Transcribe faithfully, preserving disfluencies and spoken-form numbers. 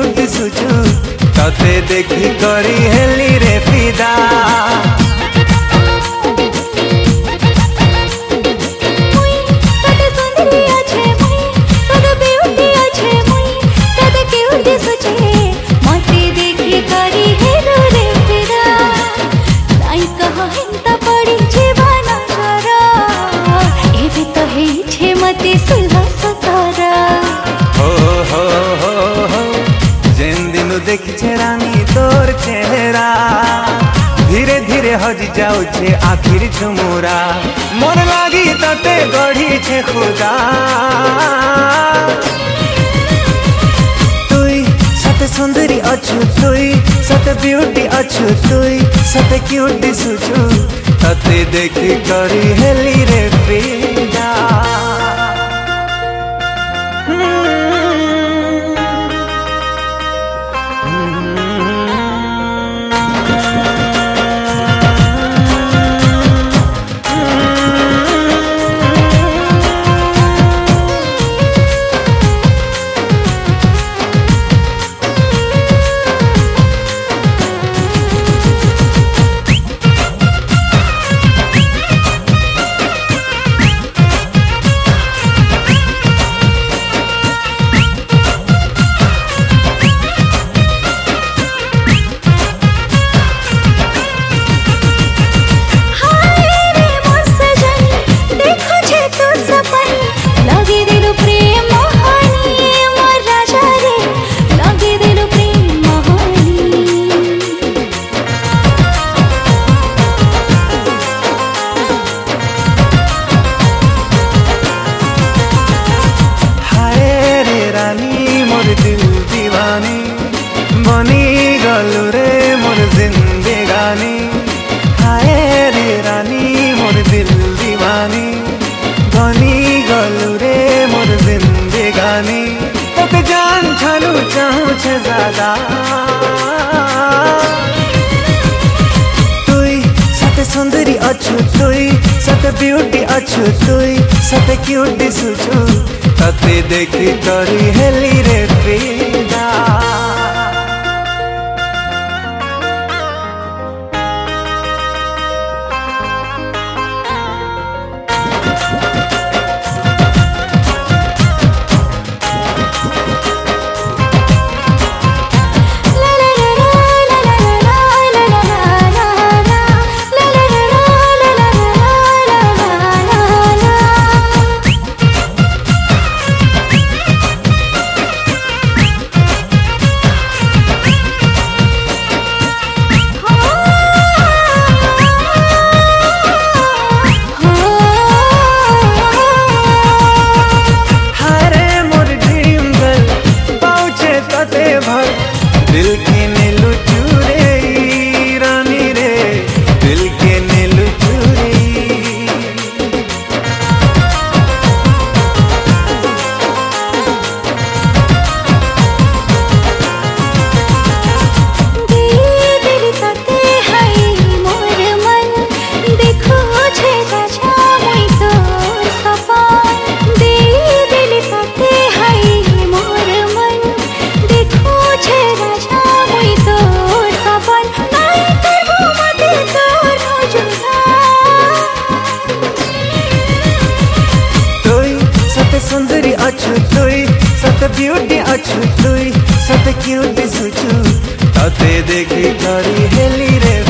Cute दिसुचु तते देखी करी हेली रे फिदा। देखी रानी तोर चेहरा धीरे धीरे हजी जाऊे आखिर झुमुरा मोर लागी तते गढ़ी छे खुदा। तुई सत सुंदरी अच्छु तुई सत ब्यूटी अच्छु तुई सत क्यूट दिसुचु तते देखी करी हेली रे फिदा। बनी गलु रे मोर जिंदगानी हाय रे रानी मोर दिल दीवानी बनी गलु रे मोर जिंदगानी तोके जान छालू चाहूँ छे ज्यादा। तुई सत सुंदरी अच्छु तुई सत ब्यूटी अच्छु तुई सत क्यूट दिसुचु तते देखी करी हेली रे फिदा। दिल के नीलू चूरे रानी रे दिल के नीलू चूरे। दिल ताते हाय मोर मन देखो छे राजा मुई तो सपन दिल ताते हाय मोर मन देखो छे राजा मुई तो सपन नहीं करबो मते तोर जुदा। तुई सत सुंदरी अच्छु तुई सत ब्यूटी अच्छु तुई सत क्यूट दिसुचु तते देखी करी हेली रे